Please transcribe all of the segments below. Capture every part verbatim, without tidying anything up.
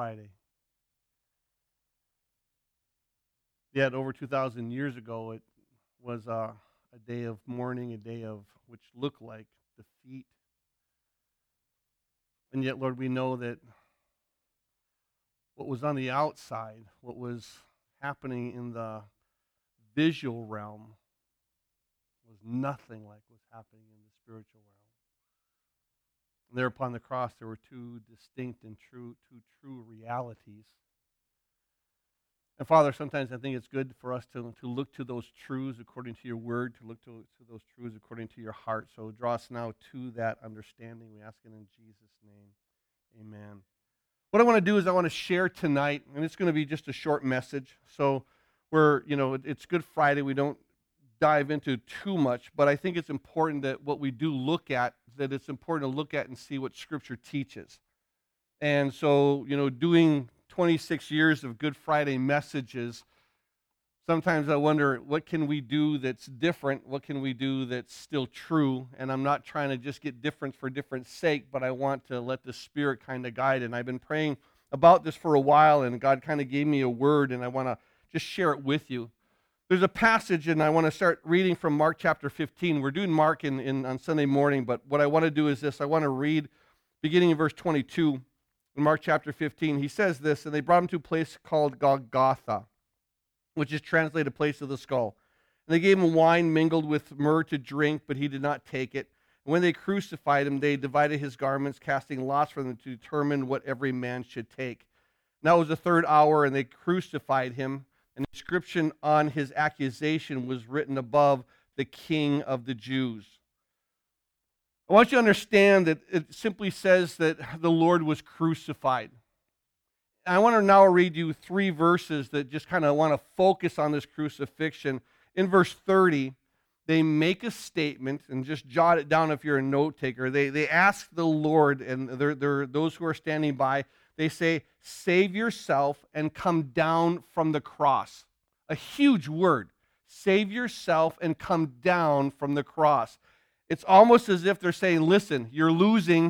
Friday. Yet over two thousand years ago, it was uh, a day of mourning, a day of which looked like defeat. And yet, Lord, we know that what was on the outside, what was happening in the visual realm, was nothing like what's happening in the spiritual realm. And there upon the cross, there were two distinct and true, two true realities. And Father, sometimes I think it's good for us to, to look to those truths according to your word, to look to, to those truths according to your heart. So draw us now to that understanding. We ask it in Jesus' name. Amen. What I want to do is I want to share tonight, and it's going to be just a short message. So we're, you know, it's Good Friday. We don't dive into too much, but I think it's important that what we do look at, that it's important to look at and see what Scripture teaches. And so, you know, doing twenty-six years of Good Friday messages, sometimes I wonder, what can we do that's different? What can we do that's still true? And I'm not trying to just get different for different sake, but I want to let the Spirit kind of guide. And I've been praying about this for a while, and God kind of gave me a word, and I want to just share it with you. There's a passage, and I want to start reading from Mark chapter fifteen. We're doing Mark in, in on Sunday morning, but what I want to do is this. I want to read, beginning in verse twenty-two, in Mark chapter fifteen. He says this, and they brought him to a place called Golgotha, which is translated place of the skull. And they gave him wine mingled with myrrh to drink, but he did not take it. And when they crucified him, they divided his garments, casting lots for them to determine what every man should take. Now it was the third hour, and they crucified him. An inscription on his accusation was written above, "The King of the Jews." I want you to understand that it simply says that the Lord was crucified. I want to now read you three verses that just kind of want to focus on this crucifixion. In verse thirty, they make a statement, and just jot it down if you're a note taker. They, they ask the Lord, and they're, they're, those who are standing by, they say, "Save yourself and come down from the cross." A huge word. Save yourself and come down from the cross. It's almost as if they're saying, listen, you're losing.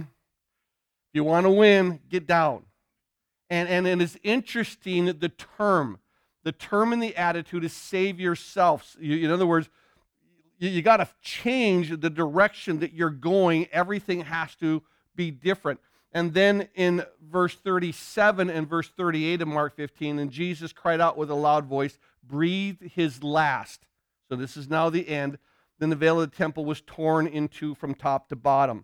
If you want to win, get down. And, and, and it's interesting, the term. The term and the attitude is save yourself. You, in other words, you, you got to change the direction that you're going. Everything has to be different. And then in verse thirty-seven and verse thirty-eight of Mark fifteen, and Jesus cried out with a loud voice, breathed his last. So this is now the end. Then the veil of the temple was torn into from top to bottom.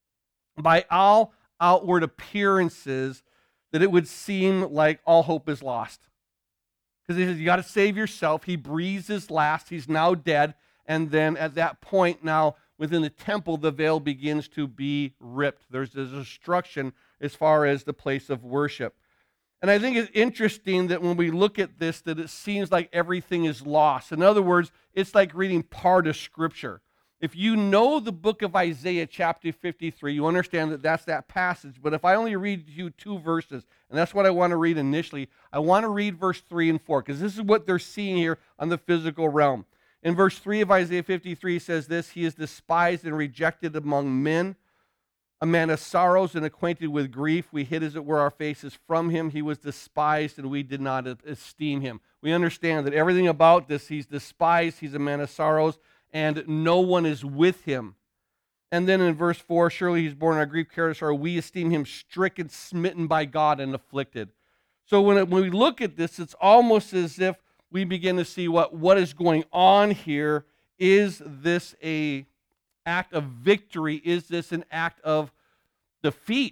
By all outward appearances, that it would seem like all hope is lost. Because he says, you got to save yourself. He breathes his last. He's now dead. And then at that point now, within the temple, the veil begins to be ripped. There's a destruction as far as the place of worship. And I think it's interesting that when we look at this, that it seems like everything is lost. In other words, it's like reading part of Scripture. If you know the book of Isaiah chapter fifty-three, you understand that that's that passage. But if I only read you two verses, and that's what I want to read initially, I want to read verse three and four, because this is what they're seeing here on the physical realm. In verse three of Isaiah fifty-three, it says this, "He is despised and rejected among men, a man of sorrows and acquainted with grief. We hid, as it were, our faces from him. He was despised, and we did not esteem him." We understand that everything about this, he's despised, he's a man of sorrows, and no one is with him. And then in verse four, "Surely he's borne our grief, carried our sorrow. We esteem him stricken, smitten by God, and afflicted." So when, it, when we look at this, it's almost as if we begin to see what, what is going on here. Is this a act of victory? Is this an act of defeat?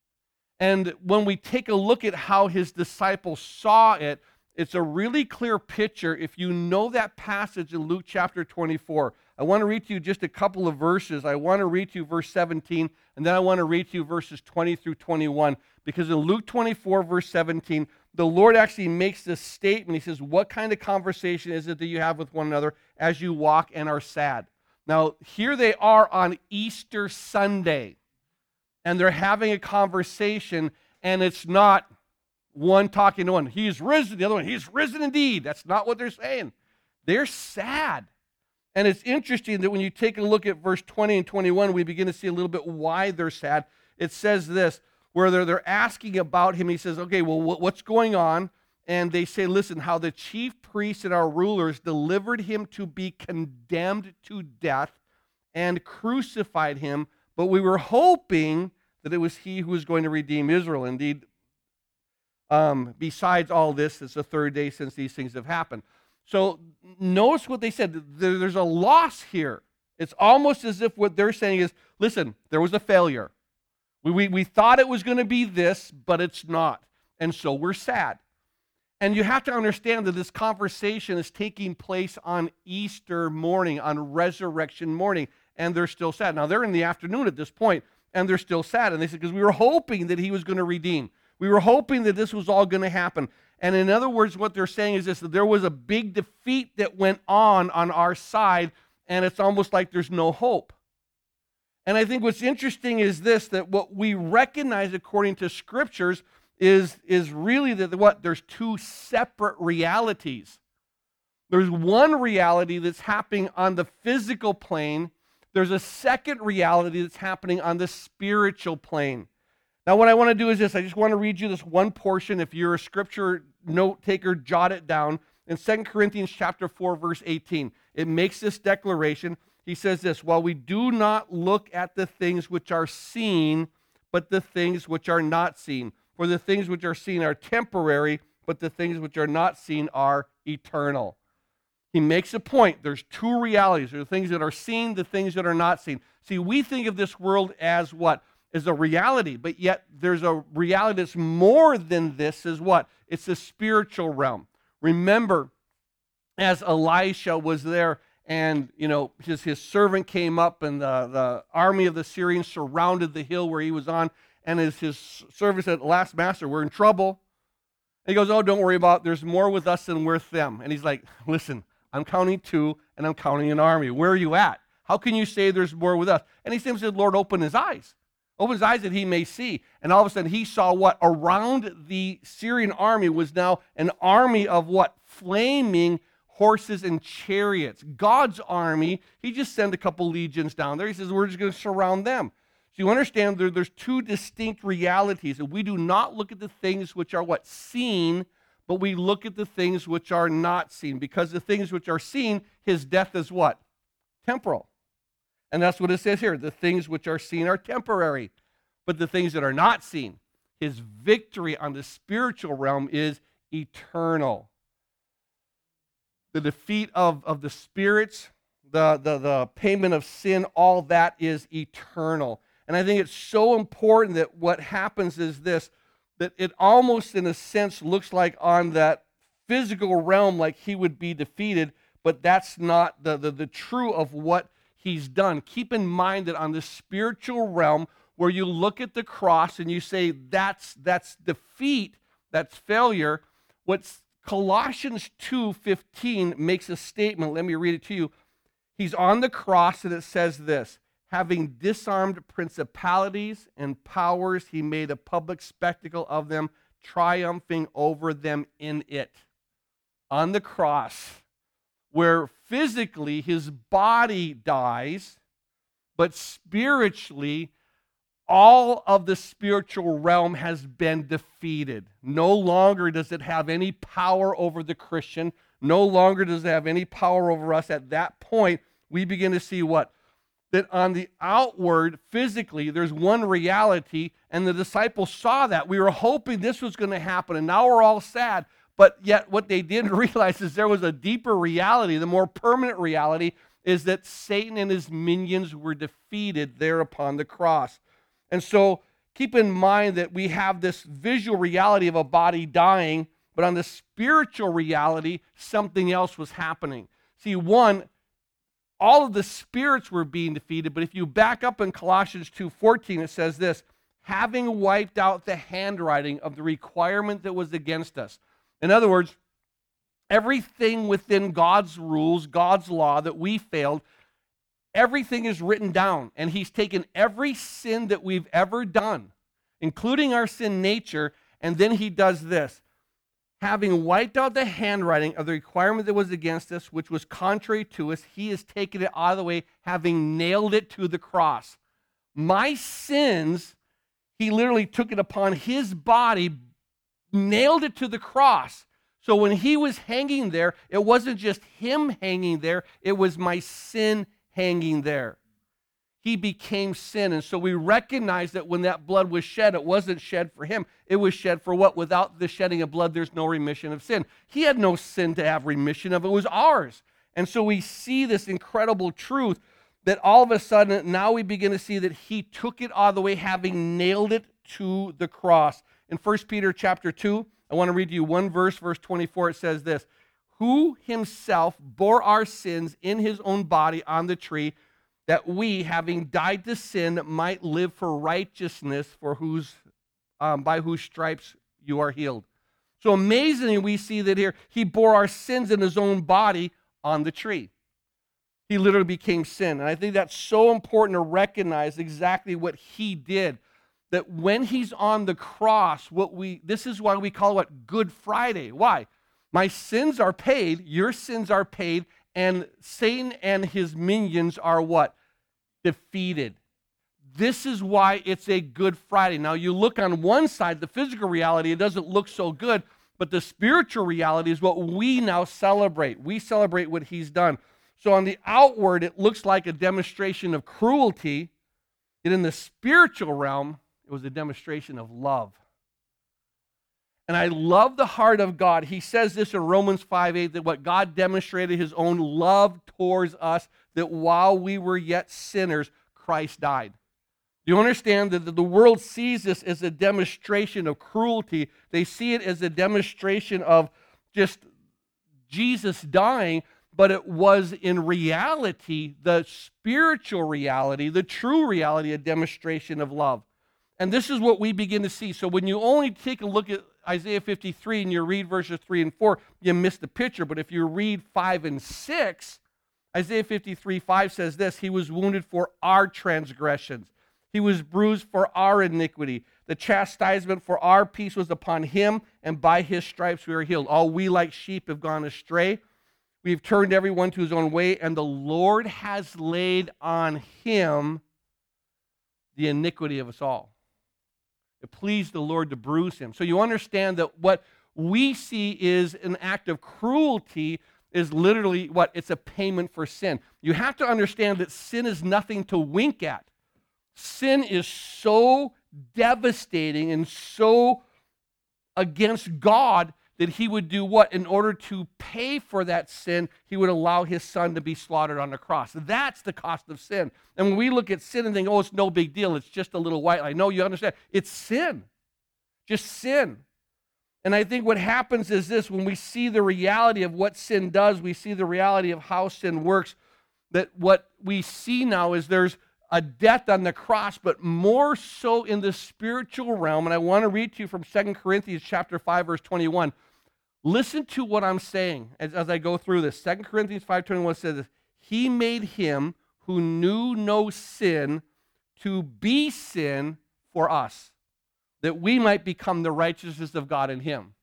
And when we take a look at how his disciples saw it, it's a really clear picture if you know that passage in Luke chapter twenty-four. I want to read to you just a couple of verses. I want to read to you verse seventeen, and then I want to read to you verses twenty through twenty-one, because in Luke twenty-four, verse seventeen, the Lord actually makes this statement. He says, what kind of conversation is it that you have with one another as you walk and are sad? Now, here they are on Easter Sunday, and they're having a conversation, and it's not one talking to one. He's risen. The other one, he's risen indeed. That's not what they're saying. They're sad. And it's interesting that when you take a look at verse twenty and twenty-one, we begin to see a little bit why they're sad. It says this, where they're, they're asking about him. He says, okay, well, wh- what's going on? And they say, listen, how the chief priests and our rulers delivered him to be condemned to death and crucified him, but we were hoping that it was he who was going to redeem Israel. Indeed, um, besides all this, it's the third day since these things have happened. So notice what they said. There, there's a loss here. It's almost as if what they're saying is, listen, there was a failure. We, we, we thought it was going to be this, but it's not. And so we're sad. And you have to understand that this conversation is taking place on Easter morning, on resurrection morning, and they're still sad. Now, they're in the afternoon at this point, and they're still sad. And they said, because we were hoping that he was going to redeem. We were hoping that this was all going to happen. And in other words, what they're saying is this, that there was a big defeat that went on on our side, and it's almost like there's no hope. And I think what's interesting is this, that what we recognize according to scriptures is, is really that what? There's two separate realities. There's one reality that's happening on the physical plane. There's a second reality that's happening on the spiritual plane. Now, what I want to do is this. I just want to read you this one portion. If you're a scripture note taker, jot it down. In Second Corinthians chapter four, verse eighteen, it makes this declaration. He says this, while we do not look at the things which are seen, but the things which are not seen. For the things which are seen are temporary, but the things which are not seen are eternal. He makes a point. There's two realities. There's the things that are seen, the things that are not seen. See, we think of this world as what? As a reality, but yet there's a reality that's more than this is what? It's the spiritual realm. Remember, as Elisha was there, and, you know, his, his servant came up, and the, the army of the Syrians surrounded the hill where he was on, and as his servant said, last master, we're in trouble. And he goes, oh, don't worry about it. There's more with us than with them. And he's like, listen, I'm counting two, and I'm counting an army. Where are you at? How can you say there's more with us? And he simply said, Lord, open his eyes. Open his eyes that he may see. And all of a sudden he saw what? Around the Syrian army was now an army of what? Flaming horses and chariots. God's army, he just sent a couple legions down there. He says, we're just going to surround them. So you understand there, there's two distinct realities. And we do not look at the things which are what? Seen, but we look at the things which are not seen. Because the things which are seen, his death is what? Temporal. And that's what it says here. The things which are seen are temporary, but the things that are not seen, his victory on the spiritual realm is eternal. The defeat of, of the spirits, the, the, the payment of sin, all that is eternal. And I think it's so important that what happens is this, that it almost in a sense looks like on that physical realm like he would be defeated, but that's not the, the, the true of what he's done. Keep in mind that on the spiritual realm, where you look at the cross and you say that's that's defeat, that's failure, what's Colossians two fifteen makes a statement. Let me read it to you. He's on the cross and it says this, having disarmed principalities and powers, he made a public spectacle of them, triumphing over them in it. On the cross, where physically his body dies, but spiritually, all of the spiritual realm has been defeated. No longer does it have any power over the Christian. No longer does it have any power over us. At that point, we begin to see what? That on the outward, physically, there's one reality, and the disciples saw that. We were hoping this was going to happen, and now we're all sad. But yet what they didn't realize is there was a deeper reality. The more permanent reality is that Satan and his minions were defeated there upon the cross. And so keep in mind that we have this visual reality of a body dying, but on the spiritual reality, something else was happening. See, one, all of the spirits were being defeated, but if you back up in Colossians two fourteen, it says this, having wiped out the handwriting of the requirement that was against us. In other words, everything within God's rules, God's law that we failed, everything is written down, and he's taken every sin that we've ever done, including our sin nature, and then he does this. Having wiped out the handwriting of the requirement that was against us, which was contrary to us, he has taken it out of the way, having nailed it to the cross. My sins, He literally took it upon his body, nailed it to the cross. So when he was hanging there, it wasn't just him hanging there, it was my sin hanging there. He became sin. And so we recognize that when that blood was shed, it wasn't shed for him. It was shed for what? Without the shedding of blood, there's no remission of sin. He had no sin to have remission of. It was ours. And so we see this incredible truth that all of a sudden, now we begin to see that he took it all the way, having nailed it to the cross. In First Peter chapter two, I want to read to you one verse, verse twenty-four. It says this, who himself bore our sins in his own body on the tree, that we, having died to sin, might live for righteousness, for whose, um, by whose stripes you are healed. So amazingly, we see that here, he bore our sins in his own body on the tree. He literally became sin. And I think that's so important to recognize exactly what he did. That when he's on the cross, what we this is why we call it Good Friday. Why? My sins are paid, your sins are paid, and Satan and his minions are what? Defeated. This is why it's a Good Friday. Now you look on one side, the physical reality, it doesn't look so good, but the spiritual reality is what we now celebrate. We celebrate what he's done. So on the outward, it looks like a demonstration of cruelty, and in the spiritual realm, it was a demonstration of love. And I love the heart of God. He says this in Romans five eight, that what God demonstrated his own love towards us, that while we were yet sinners, Christ died. Do you understand that the world sees this as a demonstration of cruelty? They see it as a demonstration of just Jesus dying, but it was in reality, the spiritual reality, the true reality, a demonstration of love. And this is what we begin to see. So when you only take a look at Isaiah fifty-three and you read verses three and four, you miss the picture. But if you read five and six, Isaiah fifty-three five says this, he was wounded for our transgressions. He was bruised for our iniquity. The chastisement for our peace was upon him, and by his stripes we are healed. All we like sheep have gone astray. We've turned everyone to his own way, and the Lord has laid on him the iniquity of us all. It pleased the Lord to bruise him. So you understand that what we see is an act of cruelty is literally what? It's a payment for sin. You have to understand that sin is nothing to wink at. Sin is so devastating and so against God that he would do what? In order to pay for that sin, he would allow his son to be slaughtered on the cross. That's the cost of sin. And when we look at sin and think, oh, it's no big deal, it's just a little white lie. No, you understand, it's sin. Just sin. And I think what happens is this, when we see the reality of what sin does, we see the reality of how sin works, that what we see now is there's a death on the cross, but more so in the spiritual realm. And I want to read to you from Second Corinthians chapter five, verse twenty-one. Listen to what I'm saying as, as I go through this. Second Corinthians five twenty-one says this, he made him who knew no sin to be sin for us, that we might become the righteousness of God in him.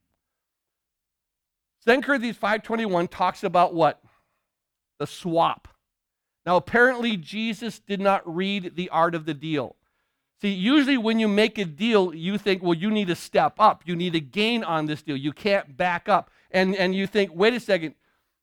Second Corinthians five twenty-one talks about what? The swap. Now, apparently, Jesus did not read the art of the deal. See, usually when you make a deal, you think, well, you need to step up. You need to gain on this deal. You can't back up. And, and you think, wait a second,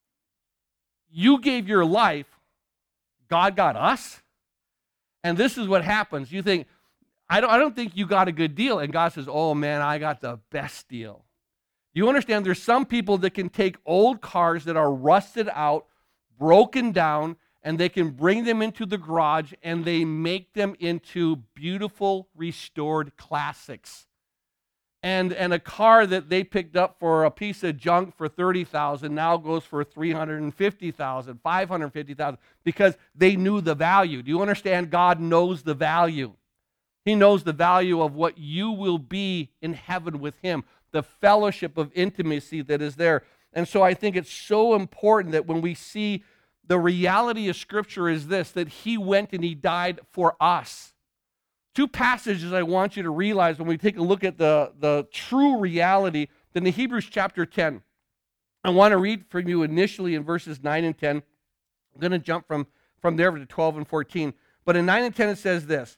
you gave your life, God got us? And this is what happens. You think, I don't, I don't think you got a good deal. And God says, oh, man, I got the best deal. You understand there's some people that can take old cars that are rusted out, broken down, and they can bring them into the garage and they make them into beautiful, restored classics. And, and a car that they picked up for a piece of junk for thirty thousand dollars now goes for three hundred fifty thousand dollars, five hundred fifty thousand dollars because they knew the value. Do you understand? God knows the value. He knows the value of what you will be in heaven with him, the fellowship of intimacy that is there. And so I think it's so important that when we see the reality of Scripture is this, that he went and he died for us. Two passages I want you to realize when we take a look at the, the true reality. Then in Hebrews chapter ten, I want to read from you initially in verses nine and ten. I'm going to jump from, from there to twelve and fourteen. But in nine and ten it says this,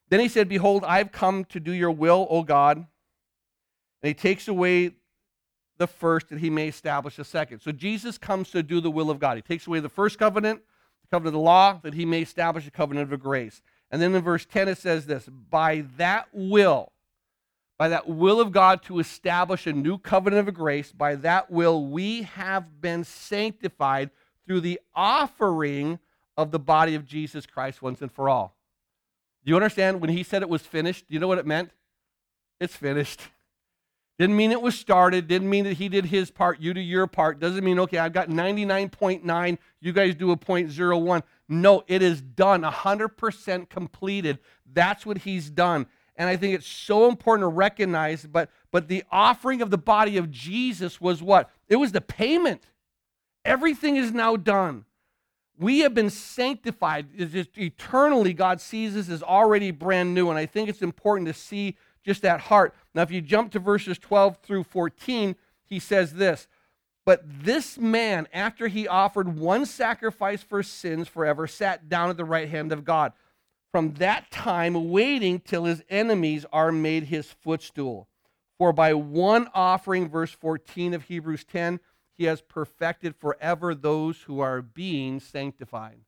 Then he said, behold, I've come to do your will, O God. And he takes away the first that he may establish the second. So Jesus comes to do the will of God. He takes away the first covenant, the covenant of the law, that he may establish a covenant of grace. And then in verse ten it says this, by that will, by that will of God to establish a new covenant of grace, by that will we have been sanctified through the offering of the body of Jesus Christ once and for all. Do you understand when he said it was finished? Do you know what it meant? It's finished. Didn't mean it was started. Didn't mean that he did his part, you do your part. Doesn't mean, okay, I've got ninety-nine point nine, you guys do a zero point zero one. No, it is done, one hundred percent completed. That's what he's done. And I think it's so important to recognize, but, but the offering of the body of Jesus was what? It was the payment. Everything is now done. We have been sanctified. It's just eternally, God sees us as already brand new. And I think it's important to see just that heart. Now, if you jump to verses twelve through fourteen, he says this, but this man, after he offered one sacrifice for sins forever, sat down at the right hand of God. From that time, waiting till his enemies are made his footstool. For by one offering, verse fourteen of Hebrews ten, he has perfected forever those who are being sanctified.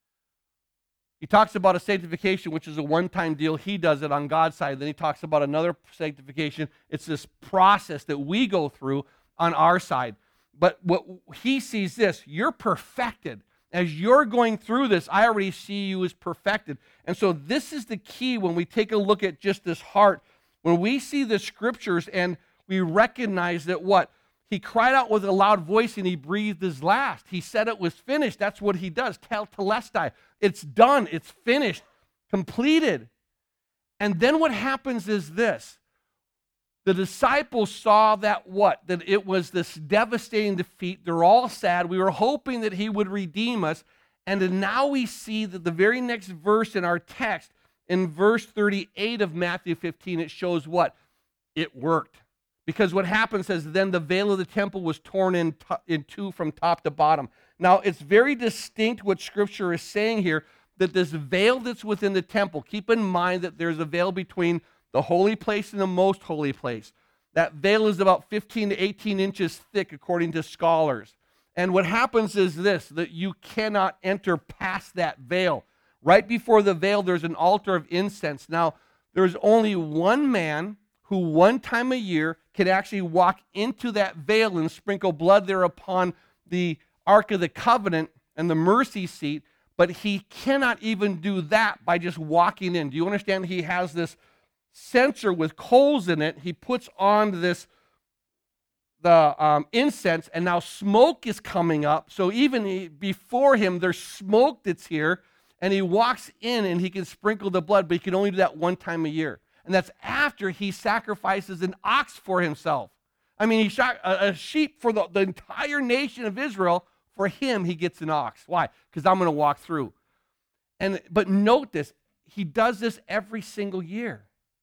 He talks about a sanctification, which is a one-time deal. He does it on God's side. Then he talks about another sanctification. It's this process that we go through on our side. But what he sees this, you're perfected. As you're going through this, I already see you as perfected. And so this is the key when we take a look at just this heart. When we see the scriptures and we recognize that what? He cried out with a loud voice and he breathed his last. He said it was finished. That's what he does. Tetelestai. It's done. It's finished. Completed. And then what happens is this. The disciples saw that what? That it was this devastating defeat. They're all sad. We were hoping that he would redeem us. And then now we see that the very next verse in our text, in verse thirty-eight of Matthew fifteen, it shows what? It worked. Because what happens says, then the veil of the temple was torn in, to, in two from top to bottom. Now, it's very distinct what Scripture is saying here, that this veil that's within the temple, keep in mind that there's a veil between the holy place and the most holy place. That veil is about fifteen to eighteen inches thick, according to scholars. And what happens is this, that you cannot enter past that veil. Right before the veil, there's an altar of incense. Now, there's only one man who one time a year could actually walk into that veil and sprinkle blood there upon the Ark of the Covenant and the mercy seat, but he cannot even do that by just walking in. Do you understand? He has this censer with coals in it. He puts on this the um, incense, and now smoke is coming up. So even he, before him, there's smoke that's here, and he walks in and he can sprinkle the blood, but he can only do that one time a year. And that's after he sacrifices an ox for himself. I mean, he shot a, a sheep for the, the entire nation of Israel. For him, he gets an ox. Why? Because I'm going to walk through. And but note this, he does this every single year.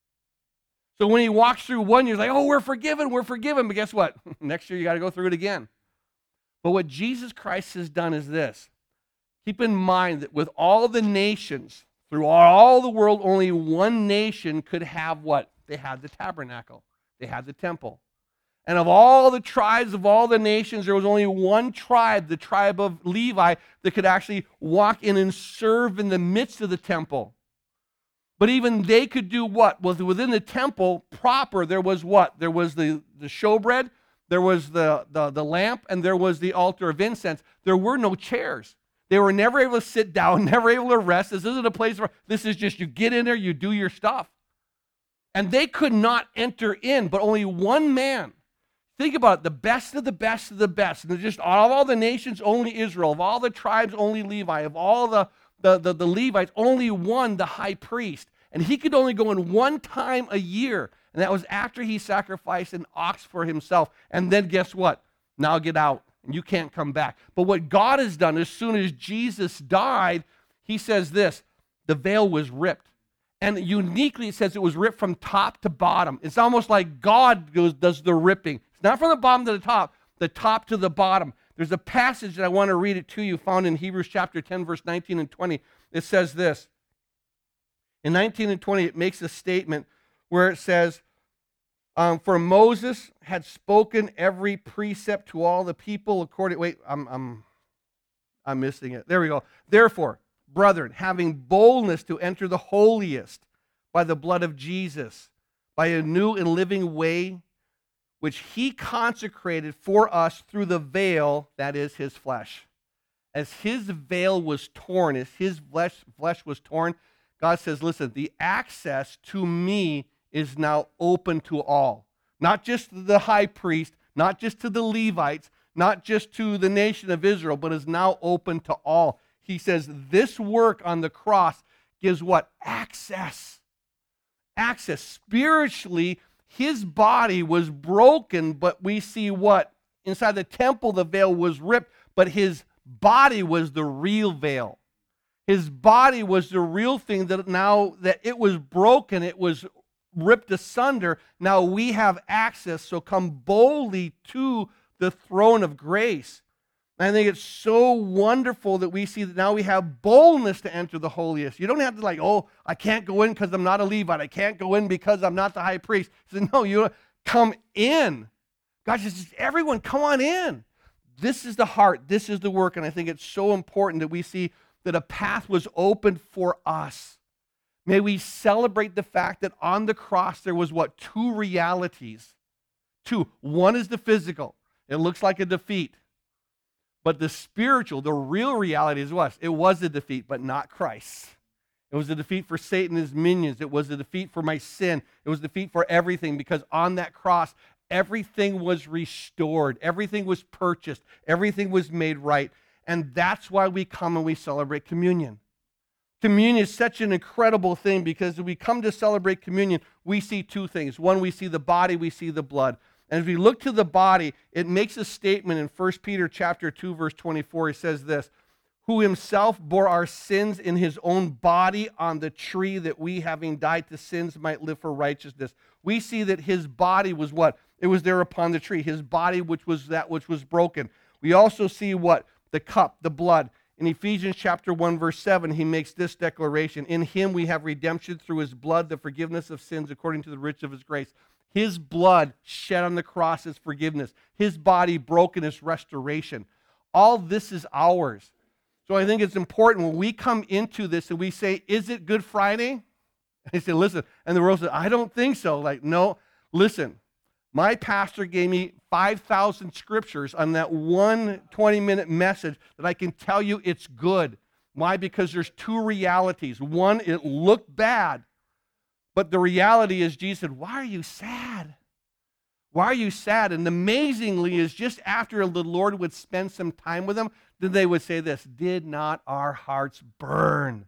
So when he walks through one year, he's like, oh, we're forgiven, we're forgiven. But guess what? Next year, you got to go through it again. But what Jesus Christ has done is this. Keep in mind that with all the nations, through all the world, only one nation could have what? They had the tabernacle. They had the temple. And of all the tribes of all the nations, there was only one tribe, the tribe of Levi, that could actually walk in and serve in the midst of the temple. But even they could do what? Well, within the temple proper, there was what? There was the, the showbread, there was the, the, the lamp, and there was the altar of incense. There were no chairs. They were never able to sit down, never able to rest. This isn't a place where, this is just you get in there, you do your stuff. And they could not enter in, but only one man. Think about it, the best of the best of the best. And just of all the nations, only Israel. Of all the tribes, only Levi. Of all the, the, the, the Levites, only one, the high priest. And he could only go in one time a year. And that was after he sacrificed an ox for himself. And then guess what? Now get out. And you can't come back. But what God has done, as soon as Jesus died, he says this, the veil was ripped. And uniquely, it says it was ripped from top to bottom. It's almost like God goes, does the ripping. It's not from the bottom to the top, the top to the bottom. There's a passage that I want to read it to you, found in Hebrews chapter ten, verse nineteen and twenty. It says this, In nineteen and twenty, it makes a statement where it says, um, for Moses had spoken every precept to all the people according, wait, I'm, I'm, I'm missing it. There we go. Therefore, brethren, having boldness to enter the holiest by the blood of Jesus, by a new and living way, which he consecrated for us through the veil, that is his flesh. As his veil was torn, as his flesh, flesh was torn, God says, listen, the access to me is now open to all. Not just to the high priest, not just to the Levites, not just to the nation of Israel, but is now open to all. He says this work on the cross gives what? Access. Access. Spiritually, his body was broken, but we see what? Inside the temple, the veil was ripped, but his body was the real veil. His body was the real thing that now that it was broken, it was ripped asunder. Now we have access, so come boldly to the throne of grace. And I think it's so wonderful that we see that now we have boldness to enter the holiest. You don't have to like, oh, I can't go in because I'm not a Levite. I can't go in because I'm not the high priest. He said, no, you come in. God says, everyone, come on in. This is the heart. This is the work. And I think it's so important that we see that a path was opened for us. May we celebrate the fact that on the cross there was what? Two realities. Two. One is the physical. It looks like a defeat. But the spiritual, the real reality is what? It was a defeat, but not Christ. It was a defeat for Satan and his minions. It was a defeat for my sin. It was a defeat for everything, because on that cross, everything was restored. Everything was purchased. Everything was made right. And that's why we come and we celebrate communion. Communion is such an incredible thing, because when we come to celebrate communion, we see two things. One, we see the body, we see the blood. And as we look to the body, it makes a statement in First Peter chapter two, verse twenty-four. He says this, who himself bore our sins in his own body on the tree, that we, having died to sins, might live for righteousness. We see that his body was what? It was there upon the tree. His body, which was that which was broken. We also see what? The cup, the blood. In Ephesians chapter one, verse seven, he makes this declaration. In him we have redemption through his blood, the forgiveness of sins according to the riches of his grace. His blood shed on the cross is forgiveness. His body broken is restoration. All this is ours. So I think it's important when we come into this and we say, is it Good Friday? I say, listen. And the world says, I don't think so. Like, no, listen. My pastor gave me five thousand scriptures on that one twenty-minute message that I can tell you it's good. Why? Because there's two realities. One, it looked bad, but the reality is Jesus said, why are you sad? Why are you sad? And amazingly is just after the Lord would spend some time with them, then they would say this, did not our hearts burn?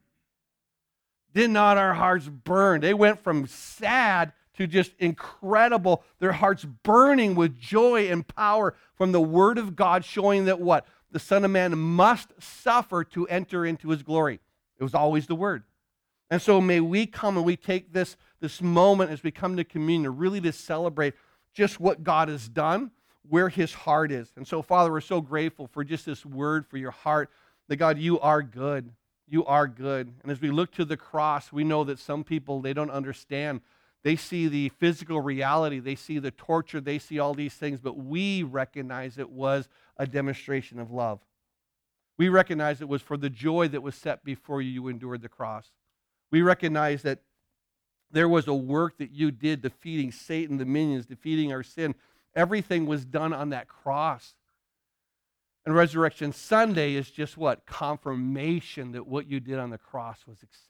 Did not our hearts burn? They went from sad to just incredible, their hearts burning with joy and power from the Word of God, showing that what? The Son of Man must suffer to enter into his glory. It was always the Word. And so may we come and we take this, this moment as we come to communion, really to celebrate just what God has done, where his heart is. And so, Father, we're so grateful for just this word, for your heart, that God, you are good. You are good. And as we look to the cross, we know that some people, they don't understand. They see the physical reality. They see the torture. They see all these things. But we recognize it was a demonstration of love. We recognize it was for the joy that was set before you, you endured the cross. We recognize that there was a work that you did defeating Satan, the minions, defeating our sin. Everything was done on that cross. And Resurrection Sunday is just what? Confirmation that what you did on the cross was accepted.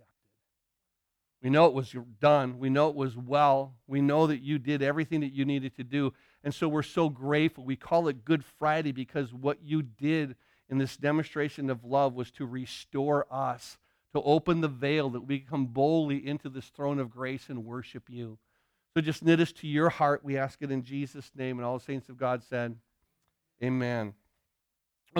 We know it was done. We know it was well. We know that you did everything that you needed to do. And so we're so grateful. We call it Good Friday because what you did in this demonstration of love was to restore us, to open the veil that we come boldly into this throne of grace and worship you. So just knit us to your heart. We ask it in Jesus' name. And all the saints of God said, amen.